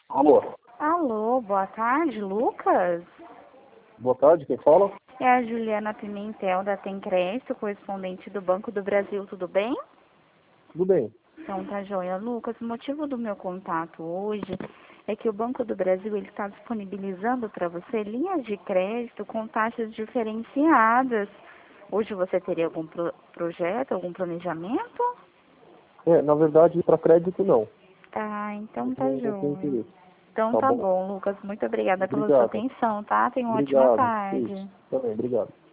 Alô, Alô, boa tarde, Lucas? boa tarde, quem fala? É a Juliana Pimentel da Tem Crédito, correspondente do Banco do Brasil, tudo bem? Tudo bem. Então tá joia. Lucas, o motivo do meu contato hoje é que o Banco do Brasil ele está disponibilizando para você linhas de crédito com taxas diferenciadas. Hoje você teria algum projeto, algum planejamento? Na verdade, para crédito não. Ah, então tá Não tenho joia. interesse. Então Tá tá bom? bom, Lucas. Muito obrigada pela sua Obrigado. atenção, tá? Tenha uma ótima Obrigado. Isso. tarde. Também, obrigado.